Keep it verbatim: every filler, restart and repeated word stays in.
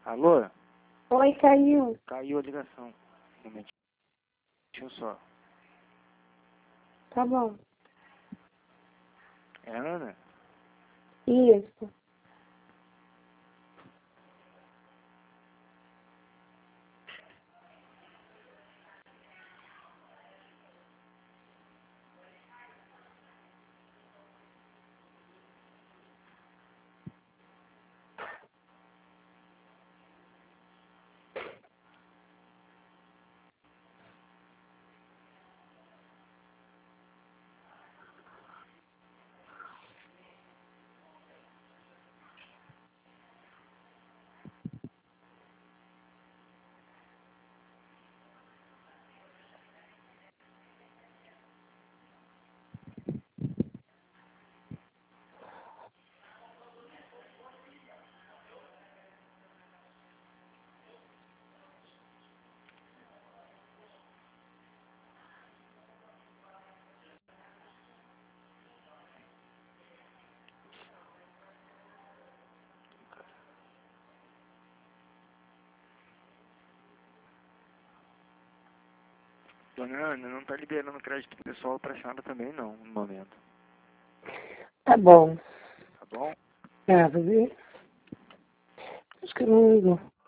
Alô? Oi, caiu. Caiu a ligação. Um momentinho só. Tá bom. É a Ana? Isso. Dona Ana, não tá liberando crédito pessoal pra senhora também não, no momento. Tá bom. Tá bom? Ah, vou ver. Acho que não ligou.